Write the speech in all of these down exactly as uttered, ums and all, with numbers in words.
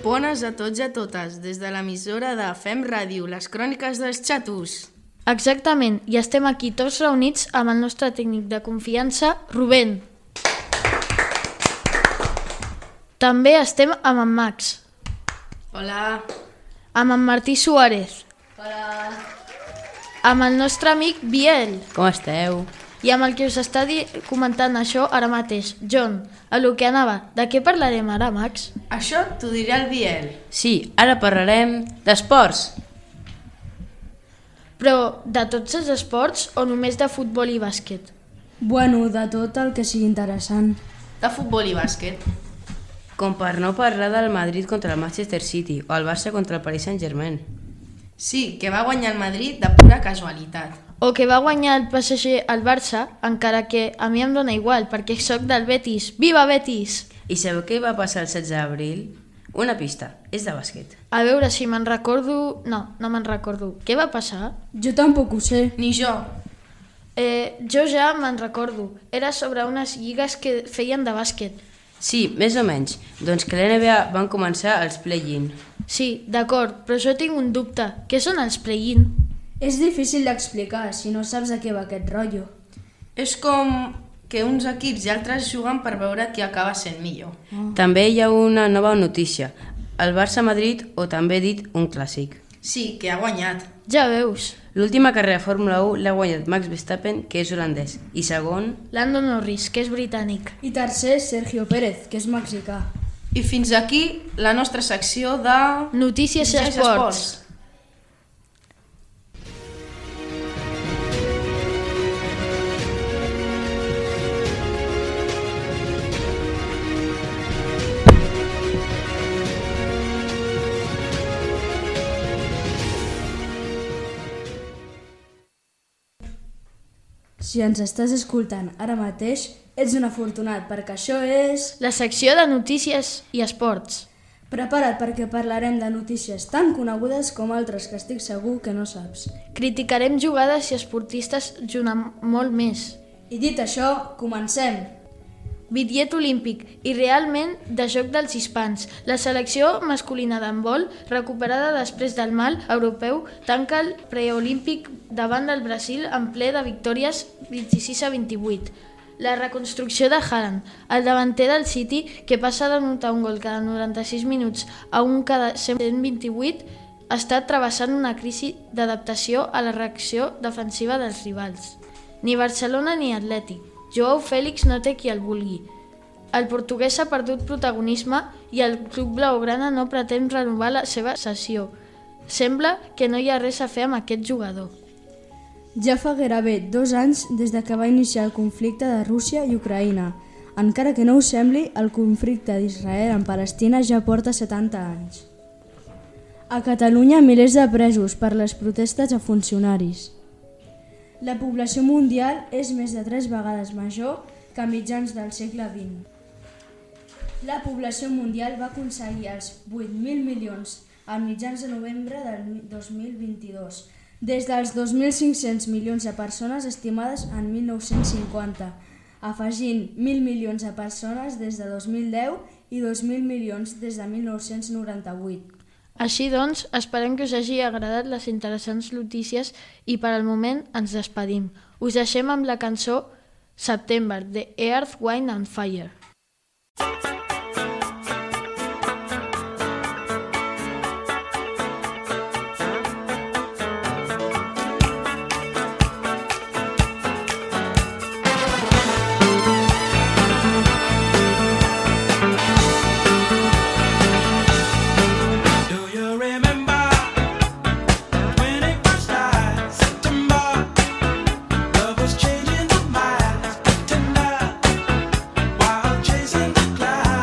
Bones a tots i a totes, des de l'emissora de Fem Ràdio, les cròniques dels xatos. Exactament, i estem aquí tots reunits amb el nostre tècnic de confiança, Rubén. També estem amb en Max. Hola. Amb en Martí Suárez. Hola. Amb el nostre amic Biel. Com esteu? I amb el que us està comentant això ara mateix, John, a lo que anava. De què parlarem ara, Max? Això t'ho dirà el Biel. Sí, ara parlarem d'esports. Però de tots els esports o només de futbol i bàsquet? Bueno, de tot el que sigui interessant. De futbol i bàsquet. Com per no parlar del Madrid contra el Manchester City o el Barça contra el Paris Saint-Germain. Sí, que va guanyar el Madrid de pura casualitat. O que va guanyar el P S G al Barça, encara que a mi em dóna igual, perquè sóc del Betis. Viva Betis! I sabeu què va passar el setze d'abril? Una pista, és de bàsquet. A veure si me'n recordo... No, no me'n recordo. Què va passar? Jo tampoc ho sé. Ni jo. Eh, jo ja me'n recordo. Era sobre unes lligues que feien de bàsquet. Sí, més o menys. Doncs que l'N B A van començar els play-in. Sí, d'acord, però jo tinc un dubte. Què són els play-in? És difícil d'explicar si no saps a què va aquest rotllo. És com que uns equips i altres juguen per veure qui acaba sent millor. Oh. També hi ha una nova notícia. El Barça-Madrid, o també dit un clàssic. Sí, que ha guanyat. Ja veus. L'última carrera de Fórmula u l'ha guanyat Max Verstappen, que és holandès. I segon... Lando Norris, que és britànic. I tercer, Sergio Pérez, que és mexicà. I fins aquí la nostra secció de... Notícies i esports. Si ens estàs escoltant ara mateix, ets un afortunat, perquè això és... La secció de notícies i esports. Prepara't perquè parlarem de notícies tan conegudes com altres que estic segur que no saps. Criticarem jugades i esportistes junt amb molt més. I dit això, comencem! Bitllet olímpic i realment de joc dels hispans. La selecció masculina d'handbol, recuperada després del mal europeu, tanca el preolímpic davant del Brasil en ple de victòries vint-i-sis a vint-i-vuit. La reconstrucció de Haaland, el davanter del City, que passa de notar un gol cada noranta-sis minuts a un cada cent vint-i-vuit, està travessant una crisi d'adaptació a la reacció defensiva dels rivals. Ni Barcelona ni Atlètic. Joao Fèlix no té qui el vulgui. El portuguès ha perdut protagonisme i el club blaugrana no pretén renovar la seva cessió. Sembla que no hi ha res a fer amb aquest jugador. Ja fa gairebé dos anys des de que va iniciar el conflicte de Rússia i Ucraïna. Encara que no ho sembli, el conflicte d'Israel amb Palestina ja porta setanta anys. A Catalunya, milers de presos per les protestes a funcionaris. La població mundial és més de tres vegades major que a mitjans del segle vint. La població mundial va aconseguir els vuit mil milions a mitjans de novembre del dos mil vint-i-dos, des dels dos mil cinc-cents milions de persones estimades en mil nou-cents cinquanta, afegint mil milions de persones des de dos mil deu i dos mil milions des de mil nou-cents noranta-vuit. Així doncs, esperem que us hagi agradat les interessants notícies i per al moment ens despedim. Us deixem amb la cançó September, de Earth, Wind and Fire. Chasing the clouds.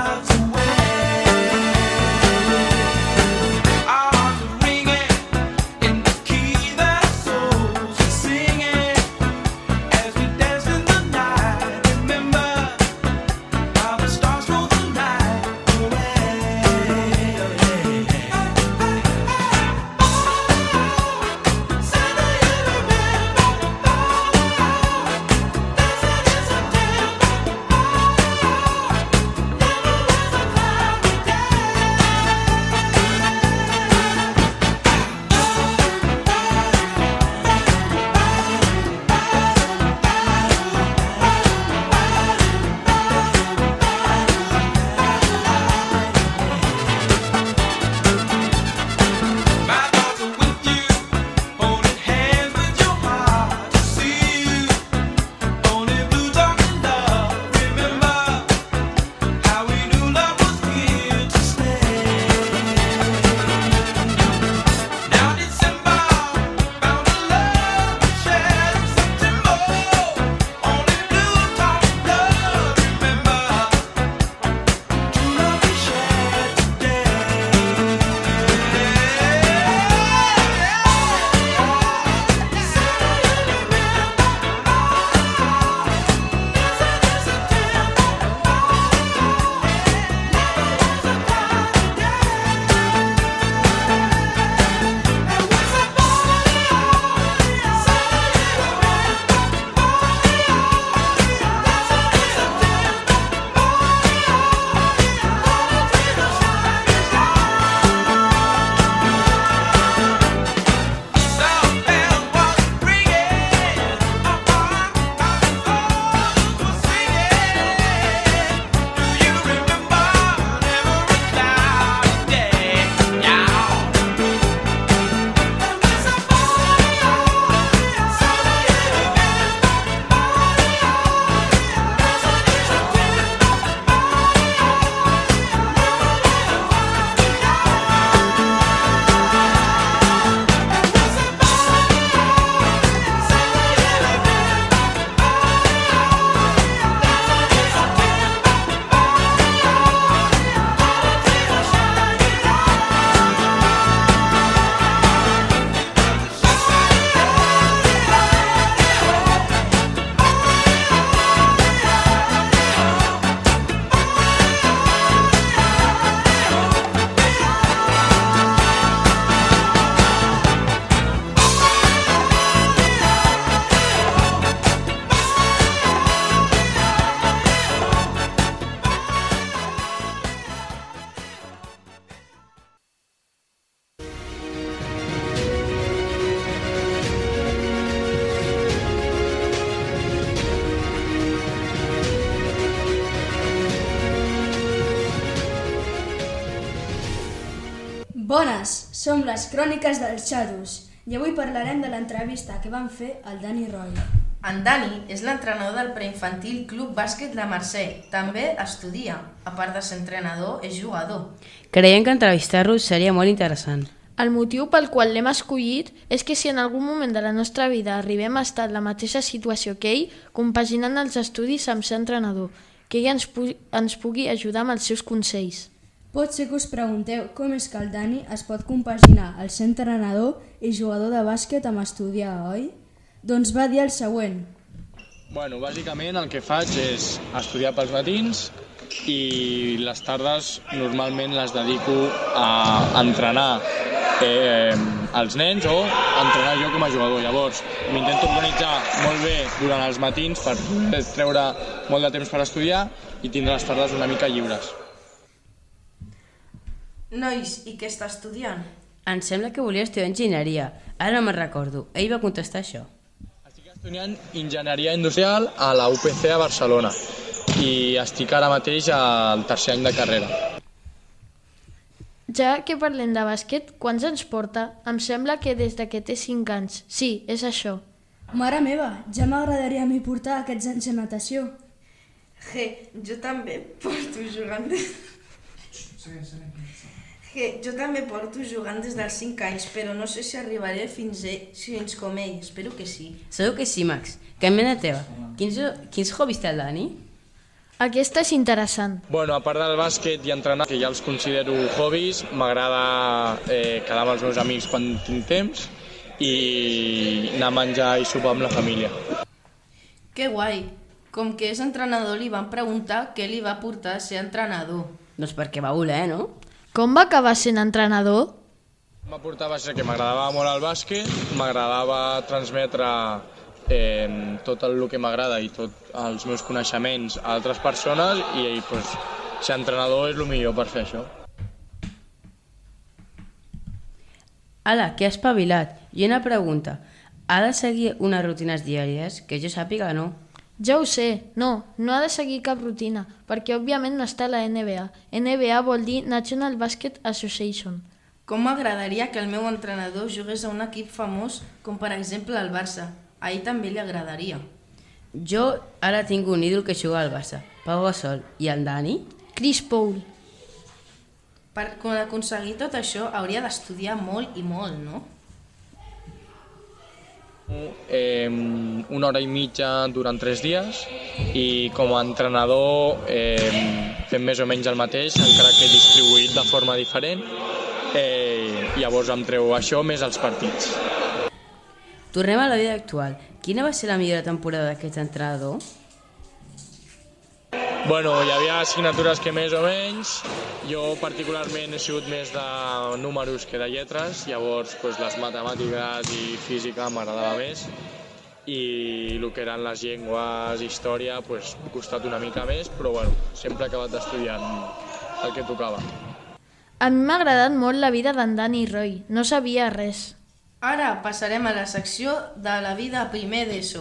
Bones, som les Cròniques dels Xatos i avui parlarem de l'entrevista que van fer al Dani Roy. En Dani és l'entrenador del preinfantil Club Bàsquet La Mercè. També estudia. A part de ser entrenador, és jugador. Creiem que entrevistar-lo seria molt interessant. El motiu pel qual l'hem escollit és que si en algun moment de la nostra vida arribem a estar en la mateixa situació que ell, compaginant els estudis amb ser entrenador, que ell ens, pu ens pugui ajudar amb els seus consells. Pot ser que us pregunteu com és que el Dani es pot compaginar el ser entrenador i jugador de bàsquet amb estudiar, oi? Doncs va dir el següent. Bueno, bàsicament el que faig és estudiar pels matins i les tardes normalment les dedico a entrenar eh, els nens o entrenar jo com a jugador. Llavors m'intento organitzar molt bé durant els matins per treure molt de temps per estudiar i tindre les tardes una mica lliures. Nois, i què està estudiant? Em sembla que volia estudiar enginyeria. Ara no me'n recordo. Ell va contestar això. Estic estudiant enginyeria industrial a la U P C a Barcelona i estic ara mateix al tercer any de carrera. Ja que parlem de bàsquet, quants anys porta? Em sembla que des de que té cinc anys. Sí, és això. Mare meva, ja m'agradaria a mi portar aquests anys de natació. Je, jo també porto jugant des... Je, jo també porto jugant des dels cinc anys, però no sé si arribaré fins, ell, fins com ell. Espero que sí. Segur que sí, Max. Canvia la teva. Quins, quins hobbies té el Dani? Aquesta és interessant. Bueno, a part del bàsquet i entrenar, que ja els considero hobbies, m'agrada eh, quedar amb els meus amics quan tinc temps i anar a menjar i sopar amb la família. Que guai! Com que és entrenador, li van preguntar què li va portar a ser entrenador. Doncs perquè va voler, no? Com va acabar sent entrenador? M'aportava a ser que m'agradava molt el bàsquet, m'agradava transmetre eh, tot el que m'agrada i tots els meus coneixements a altres persones i pues, ser entrenador és el millor per fer això. Ala, que has espavilat. I una pregunta. Ha de seguir unes rutines diàries? Que jo sàpiga, no. Ja ho sé, no, no ha de seguir cap rutina, perquè òbviament no està a la N B A. N B A vol dir National Basket Association. Com m'agradaria que el meu entrenador jugués a un equip famós com per exemple el Barça. A ell també li agradaria. Jo ara tinc un ídol que juga al Barça, Pau Gasol. I el Dani? Chris Paul. Per aconseguir tot això hauria d'estudiar molt i molt, no? Eh, una hora i mitja durant tres dies i com a entrenador eh, fem més o menys el mateix, encara que distribuït de forma diferent. Eh, llavors em treu això més els partits. Tornem a la vida actual. Quina va ser la millor temporada d'aquest entrenador? Bueno, hi havia assignatures que més o menys. Jo particularment he sigut més de números que de lletres, llavors pues, les matemàtiques i física m'agradava més i el que eren les llengües, història, pues, m'ha costat una mica més, però bueno, sempre he acabat estudiant el que tocava. A mi m'ha agradat molt la vida d'en Dani Roy, no sabia res. Ara passarem a la secció de la vida a primer d'ESO.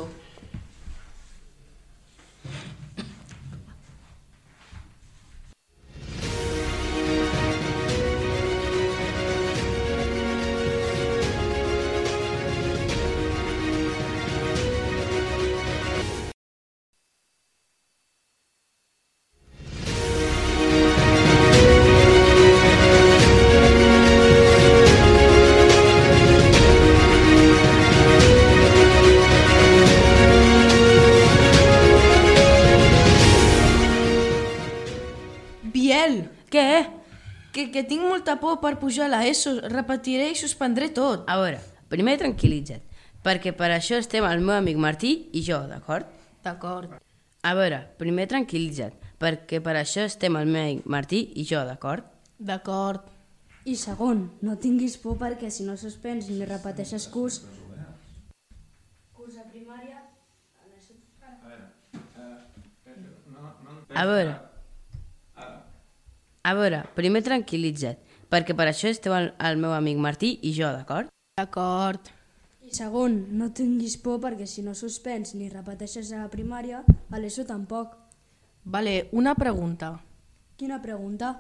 Biel! Què? Que, que tinc molta por per pujar a l'ESO. Repetiré i suspendré tot. A veure, primer tranquil·litza't, perquè per això estem el meu amic Martí i jo, d'acord? D'acord. A veure, primer tranquil·litza't, perquè per això estem el meu amic Martí i jo, d'acord? D'acord. I segon, no tinguis por perquè si no suspens ni repeteixes curs... Curs a primària... A veure... A veure, primer tranquil·litza't, perquè per això esteu el, el meu amic Martí i jo, d'acord? D'acord. I segon, no tinguis por perquè si no suspens ni repeteixes a la primària, a l'ESO tampoc. Vale, una pregunta. Quina pregunta?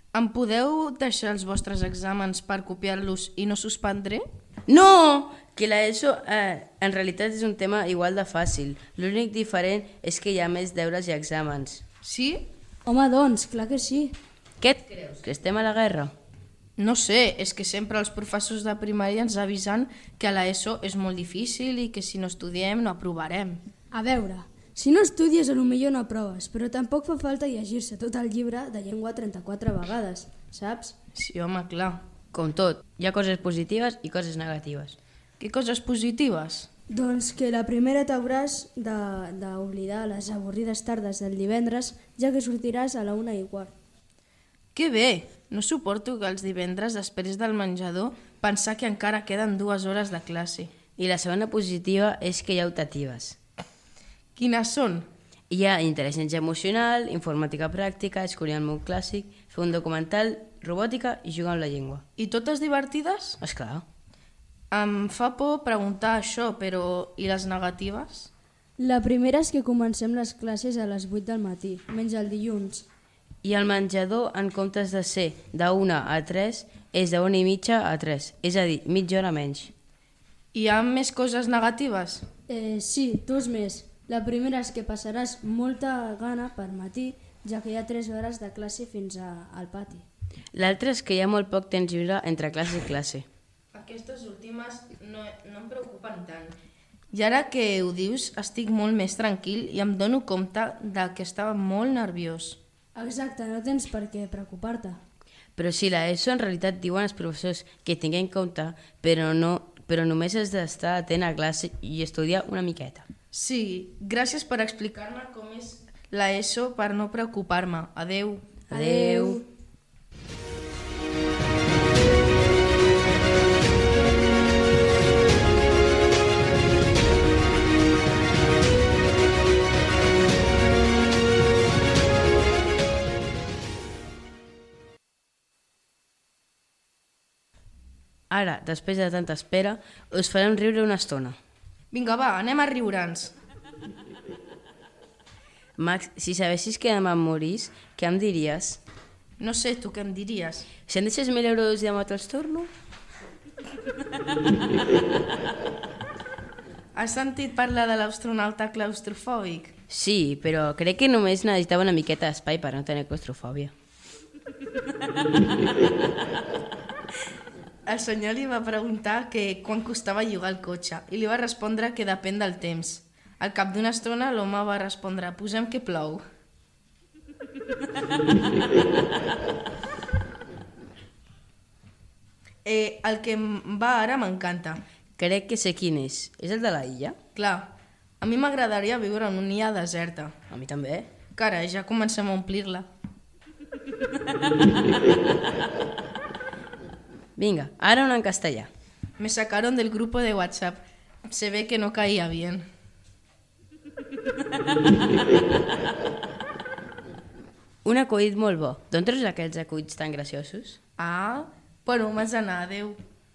Em podeu deixar els vostres exàmens per copiar-los i no suspendré? No! Que l'ESO eh, en realitat és un tema igual de fàcil. L'únic diferent és que hi ha més deures i exàmens. Sí? Home, doncs, clar que sí. Què et creus? Que estem a la guerra? No sé, és que sempre els professors de primària ens avisen que a l'ESO és molt difícil i que si no estudiem no aprovarem. A veure, si no estudies potser no aproves, però tampoc fa falta llegir-se tot el llibre de llengua trenta-quatre vegades, saps? Sí, home, clar. Com tot, hi ha coses positives i coses negatives. Què coses positives? Doncs que la primera t'hauràs d'oblidar les avorrides tardes del divendres, ja que sortiràs a la una i quart. Que bé! No suporto que els divendres, després del menjador, pensar que encara queden dues hores de classe. I la segona positiva és que hi ha optatives. Quines són? Hi ha intel·ligència emocional, informàtica pràctica, escollir el món clàssic, fer un documental, robòtica i jugar amb la llengua. I totes divertides? Esclar. Em fa por preguntar això, però i les negatives? La primera és que comencem les classes a les vuit del matí, menys el dilluns. I el menjador, en comptes de ser d'una a tres, és d'una i mitja a tres, és a dir, mitja hora menys. Hi ha més coses negatives? Eh, sí, dos més. La primera és que passaràs molta gana per matí, ja que hi ha tres hores de classe fins a, al pati. L'altra és que hi ha molt poc temps lliure entre classe i classe. Aquestes últimes no, no em preocupen tant. I ara que ho dius, estic molt més tranquil i em dono compte de que estava molt nerviós. Exacte, no tens per què preocupar-te. Però sí, l'ESO en realitat diuen els professors que tinguin en compte, però, no, però només has d'estar atent a classe i estudiar una miqueta. Sí, gràcies per explicar-me com és l'ESO per no preocupar-me. Adeu. Adeu. Ara, després de tanta espera, us farem riure una estona. Vinga, va, anem a riure'ns. Max, si sabessis que demà em morís, què em diries? No sé, tu què em diries? Si em deixes mil euros i demà te'ls torno? Has sentit parlar de l'astronauta claustrofòbic? Sí, però crec que només necessitava una miqueta d'espai per no tenir claustrofòbia. El senyor li va preguntar que quan costava llogar el cotxe i li va respondre que depèn del temps. Al cap d'una estona l'home va respondre: posem que plou. eh, el que em va ara m'encanta. Crec que sé quin és. És el de la illa? Clar, a mi m'agradaria viure en una illa deserta. A mi també. Cara, ja comencem a omplir-la. Vinga, ara una en castellà. Me sacaron del grupo de WhatsApp. Se ve que no caía bien. Un acudit molt bo. D'on treus aquests acudits tan graciosos? Ah, bueno, m'has d'anar, adeu.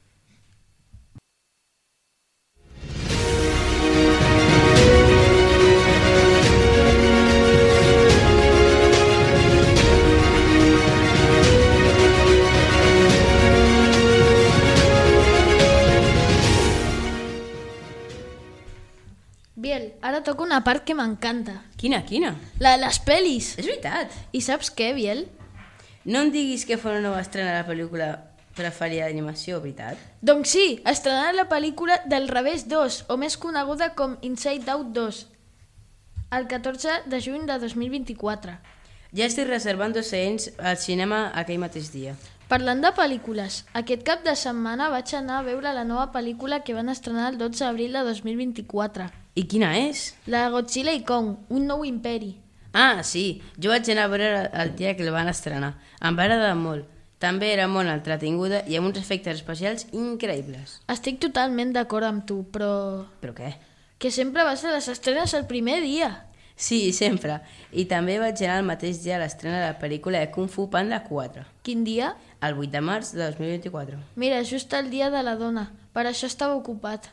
Biel, ara toca una part que m'encanta. Quina, quina? La de les pel·lis. És veritat. I saps què, Biel? No em diguis que fa una nova estrena la pel·lícula preferida d'animació, veritat? Doncs sí, estrenarà la pel·lícula del Revés dos, o més coneguda com Inside Out dos, el catorze de juny de dos mil vint-i-quatre. Ja estic reservant dos seients al cinema aquell mateix dia. Parlant de pel·lícules, aquest cap de setmana vaig anar a veure la nova pel·lícula que van estrenar el dotze d'abril de dos mil vint-i-quatre. I quina és? La de Godzilla i Kong, un nou imperi. Ah, sí, jo vaig anar a veure el dia que el van estrenar. Em va agradar molt. També era molt entretinguda i amb uns efectes especials increïbles. Estic totalment d'acord amb tu, però... Però què? Que sempre vas a les estrenes el primer dia. Sí, sempre. I també vaig anar el mateix dia a l'estrena de la pel·lícula de Kung Fu Panda quatre. Quin dia? El vuit de març de dos mil vint-i-quatre. Mira, just el dia de la dona. Per això estava ocupat.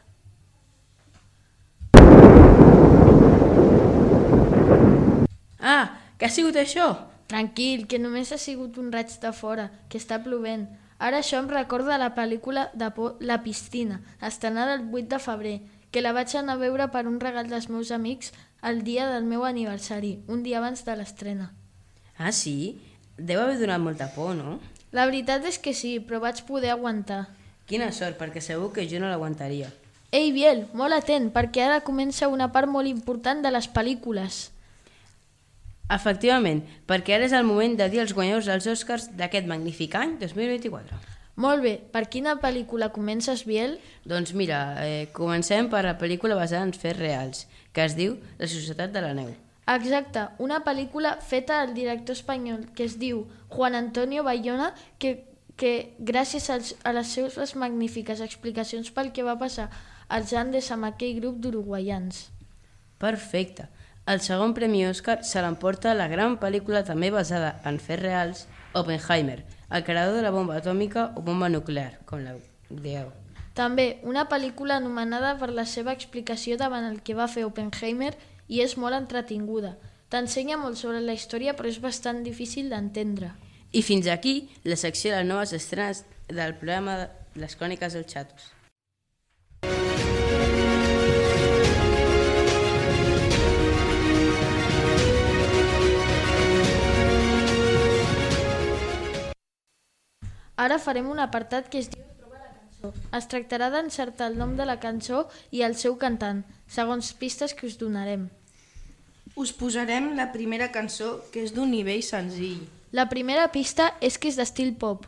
Ah, què ha sigut això? Tranquil, que només ha sigut un raig de fora, que està plovent. Ara això em recorda la pel·lícula de por La piscina, estrenada el vuit de febrer, que la vaig anar a veure per un regal dels meus amics el dia del meu aniversari, un dia abans de l'estrena. Ah, sí? Deu haver donat molta por, no? La veritat és que sí, però vaig poder aguantar. Quina sort, perquè segur que jo no l'aguantaria. Ei, Biel, molt atent, perquè ara comença una part molt important de les pel·lícules. Efectivament, perquè ara és el moment de dir els guanyadors dels Oscars d'aquest magnífic any dos mil vint-i-quatre. Molt bé, per quina pel·lícula comences, Biel? Doncs mira, eh, comencem per la pel·lícula basada en fets reals, que es diu La Societat de la Neu. Exacte, una pel·lícula feta al director espanyol que es diu Juan Antonio Bayona, que, que gràcies als, a les seves magnífiques explicacions pel que va passar als Andes amb aquell grup d'uruguaians. Perfecte. El segon premi Òscar se l'emporta la gran pel·lícula també basada en fets reals, Oppenheimer, el creador de la bomba atòmica o bomba nuclear, com la dieu. També una pel·lícula anomenada per la seva explicació davant el que va fer Oppenheimer i és molt entretinguda. T'ensenya molt sobre la història però és bastant difícil d'entendre. I fins aquí la secció de les noves estrenes del programa de Les Cròniques dels Xatos. Ara farem un apartat que es diu Troba la cançó. Es tractarà d'encertar el nom de la cançó i el seu cantant, segons pistes que us donarem. Us posarem la primera cançó, que és d'un nivell senzill. La primera pista és que és d'estil pop.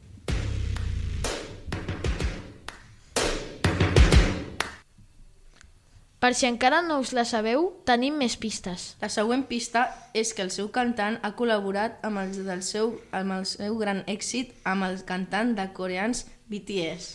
Per si encara no us la sabeu, tenim més pistes. La següent pista és que el seu cantant ha col·laborat amb el, del seu, amb el seu gran èxit amb el cantant de coreans B T S.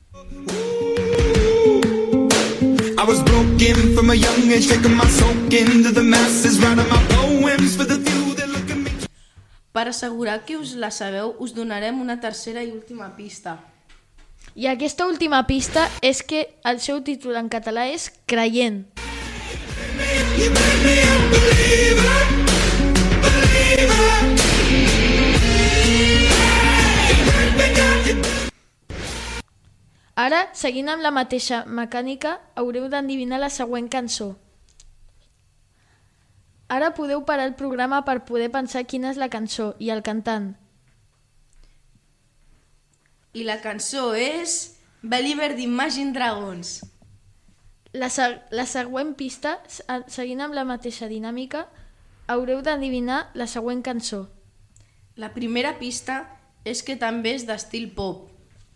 I was broken from a young age, taking my soak into the masses, writing my poems for the few that look at me. Per assegurar que us la sabeu, us donarem una tercera i última pista. I aquesta última pista és que el seu títol en català és Creient. Ara, seguint amb la mateixa mecànica, haureu d'endevinar la següent cançó. Ara podeu parar el programa per poder pensar quina és la cançó i el cantant. I la cançó és Believer d'Imagine Dragons. La, se la següent pista, seguint amb la mateixa dinàmica, haureu d'endevinar la següent cançó. La primera pista és que també és d'estil pop.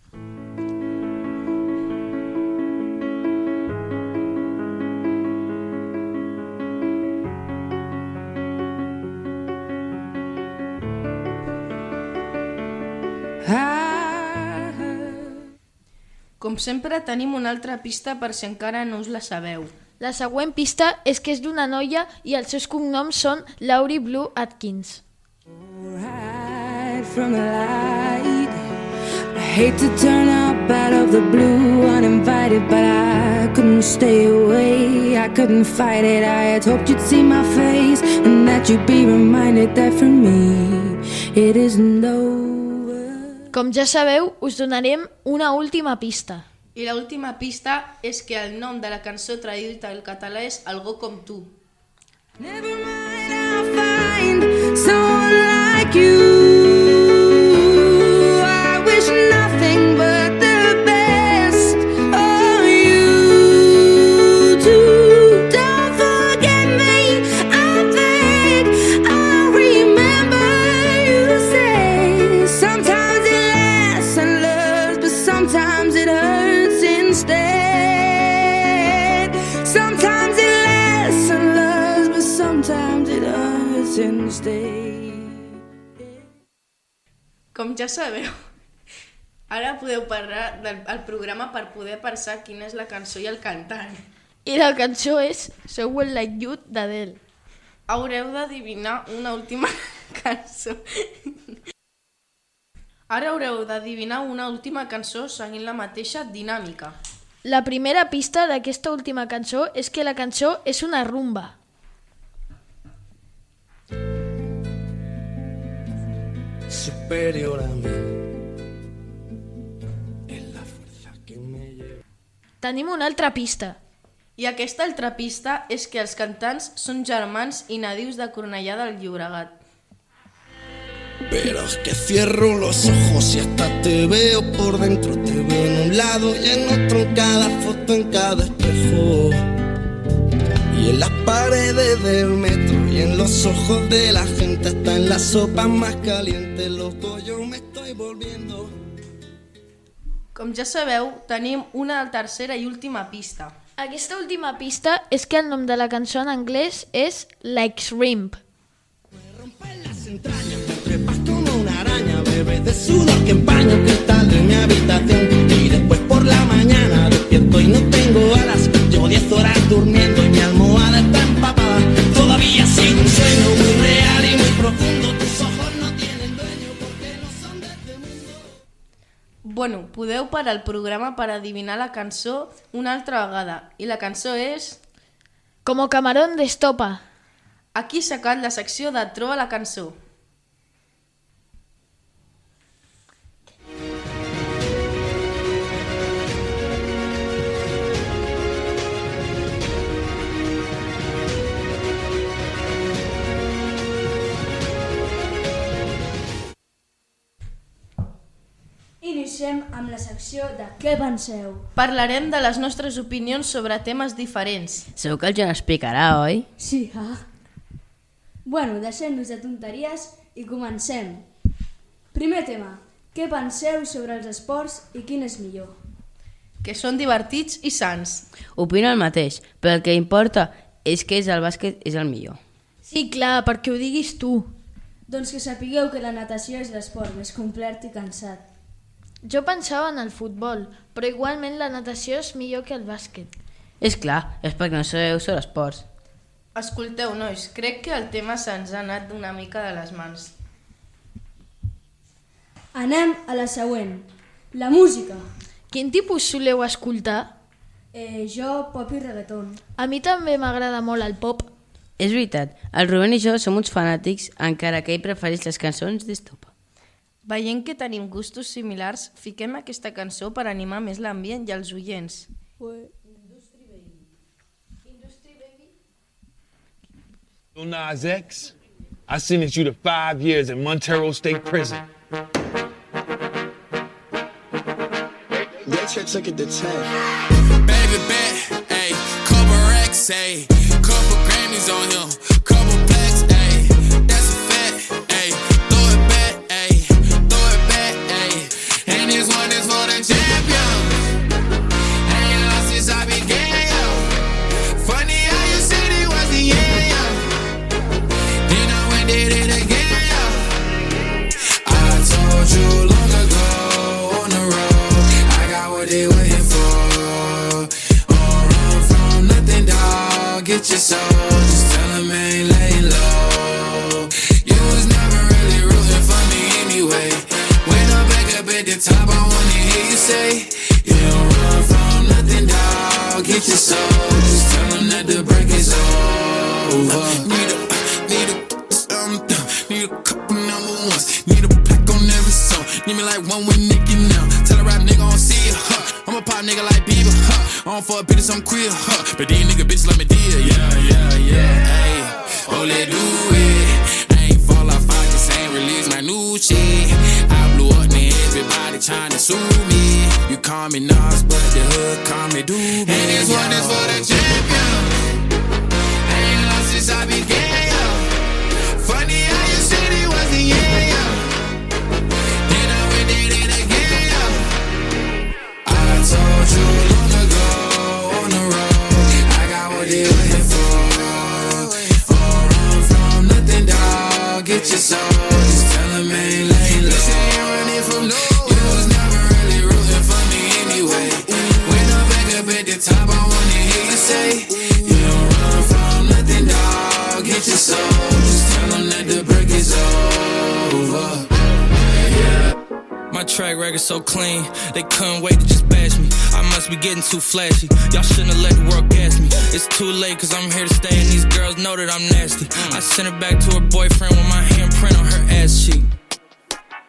Com sempre, tenim una altra pista per si encara no us la sabeu. La següent pista és que és d'una noia i els seus cognoms són Laurie Blue Atkins. Right from the light, I hate to turn up out of the blue uninvited, but I couldn't stay away, I couldn't fight it. I had hoped you'd see my face and that you'd be reminded that for me it isn't over. Com ja sabeu, us donarem una última pista. I l'última pista és que el nom de la cançó traduïda al català és Algú com tu. Never mind, I'll find someone like you. I wish nothing but the best for you too. Don't forget me, I beg. I'll remember you say sometimes it lasts and loves, but sometimes it hurts instead. Sometimes it lasts and loves, but sometimes it hurts instead. Com ja sabeu, ara podeu parar del el programa per poder pensar quina és la cançó i el cantant. I la cançó és Someone Like You d'Adele. Haureu d'adivinar una última cançó. Ara haureu d'adivinar una última cançó seguint la mateixa dinàmica. La primera pista d'aquesta última cançó és que la cançó és una rumba. superior a mí. Es la fuerza que me lleva. Tenim una altra pista. I aquesta altra pista és que els cantants són germans i nadius de Cornellà del Llobregat. Pero es que cierro los ojos y hasta te veo por dentro. Te veo en un lado y en otro, en cada foto, en cada espejo. Y en las paredes del metro y en los ojos de la gente, hasta en la sopa más caliente, loco, yo me estoy volviendo. Com ja sabeu, tenim una tercera i última pista. Aquesta última pista és que el nom de la cançó en anglès és Like Shrimp. Las entrañas, me trepas como una araña, bebes de sudor que empaña el cristal de mi habitación. Y después por la mañana despierto y no tengo alas. Llevo diez horas durmiendo y mi almohada está empapada. Todavía sigo un sueño muy real y muy profundo. Tus ojos no tienen dueño porque no son de este mundo. Bueno, podeu parar el programa per adivinar la cançó una altra vegada. I la cançó és... Como camarón de estopa. Aquí s'ha acabat la secció de Troba la cançó. Iniciem amb la secció de Què penseu? Parlarem de les nostres opinions sobre temes diferents. Segur que el Joan explicarà, oi? Sí, ah. Bueno, deixem-nos de tonteries i comencem. Primer tema. Què penseu sobre els esports i quin és millor? Que són divertits i sans. Opino el mateix, però el que importa és que és el bàsquet és el millor. Sí, clar, perquè ho diguis tu. Doncs que sapigueu que la natació és l'esport més complet i cansat. Jo pensava en el futbol, però igualment la natació és millor que el bàsquet. És clar, és perquè no sabeu sobre esports. Escolteu, nois, crec que el tema se'ns ha anat una mica de les mans. Anem a la següent. La música. Quin tipus soleu escoltar? Eh, jo, pop i reggaeton. A mi també m'agrada molt el pop. És veritat, el Rubén i jo som uns fanàtics, encara que ell prefereix les cançons d'estopa. Veient que tenim gustos similars, fiquem aquesta cançó per animar més l'ambient i els oients. Lil Nas X, I sentenced you to five years in Montero State Prison. They took it to ten. Baby bet, ayy, couple racks, ayy, couple Grammys on him, couple plaques, ayy, that's a fact, ayy, throw it back, ayy, throw it back, ayy, and this one is for the champions, ain't lost since I began, yo, funny how you said it was the end, yo, then I went did it again, yo, I told you long ago on the road, I got what they waiting for, don't run from nothing, dog, get your soul, just tell them ain't laying low, you was never really rooting for me anyway, when I'm back up at the top, I wanna hear you say, you don't run from nothing, dog, get your soul, just tell them that the break is over, need a, need a, um, need a couple number ones, need a plaque on every song, need me like one with Nicki now, tell a rap nigga I don't see it, huh, I'm a pop nigga like Bieber, huh, I don't fuck bitches, I'm queer, huh, but these nigga bitches let me deal, yeah, yeah, yeah, ayy, oh let do it, I ain't fall off, I just ain't release my new shit, I blew up, now everybody tryna sue me, you call me Nas, but the hood call me Doobie, and this one is for the champion, ain't lost since I began, yo, funny how you said it was the end, yo, then I went did it again, yo, I told you long ago on the road, I got what they waiting for, don't run from nothing, dog, get your soul, just tell them ain't laying low, you ain't running from no, you was never really rooting for me anyway, when I'm back up at the top, I wanna hear you say, you don't run from nothing, dog, get your soul, just tell them that the break is over. My track record so clean, they couldn't wait to just bash me. I must be getting too flashy, y'all shouldn't have let the world gas me. It's too late cause I'm here to stay and these girls know that I'm nasty. I sent her back to her boyfriend with my handprint on her ass cheek.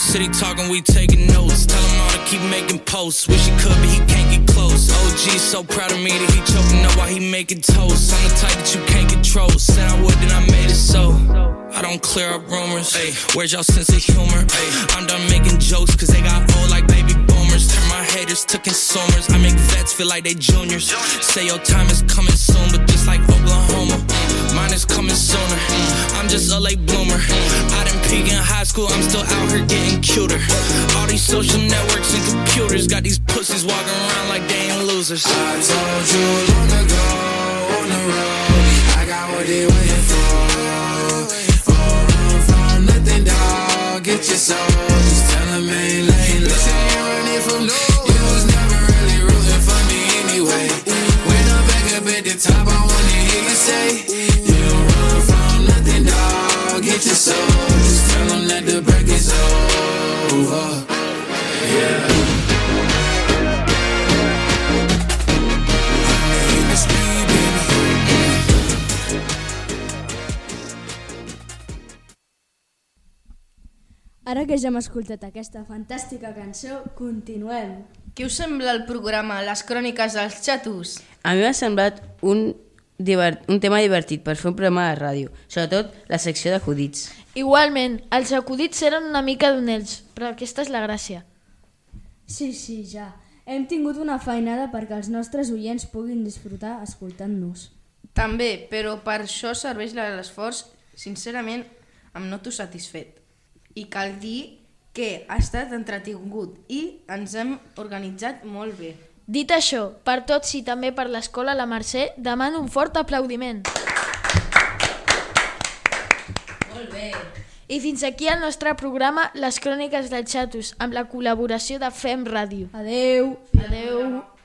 city talking, we taking notes. Tell him all to keep making posts. Wish he could, but he can't get close. O G's so proud of me that he choking up while he making toast. I'm the type that you can't control. Said I would, then I made it so. I don't clear up rumors. Ay, where's y'all sense of humor? Ay, I'm done making jokes cause they got old like baby boomers. Turn my haters to consumers. I make vets feel like they juniors. Say your time is coming soon, but just like Oklahoma, mine is coming sooner. I'm just a late bloomer. I didn't peak in high school, I'm still out here getting cuter. All these social networks and computers got these pussies walking around like they ain't losers. I told you long ago on the road, I got what they waiting for. Nothing, dog, get your soul. Just tell them ain't laying low. Listen, you running from no. You was never really rooting for me anyway. When I'm back up at the top, I wanna hear you say, you don't run from nothing, dog, get your soul. Just tell them that the break is over. Yeah. Ara que ja hem escoltat aquesta fantàstica cançó, continuem. Què us sembla el programa Les Cròniques dels Xatos? A mi m'ha semblat un, divert, un tema divertit per fer un programa de ràdio, sobretot la secció d'acudits. Igualment, els acudits eren una mica d'onells, però aquesta és la gràcia. Sí, sí, ja. Hem tingut una feinada perquè els nostres oients puguin disfrutar escoltant-nos. També, però per això serveix l'esforç, sincerament, em noto satisfet. I cal dir que ha estat entretingut i ens hem organitzat molt bé. Dit això, per tots i també per l'Escola La Mercè, demano un fort aplaudiment. Molt bé. I fins aquí el nostre programa Les Cròniques dels Xatos, amb la col·laboració de Fem Ràdio. Adeu. Adeu.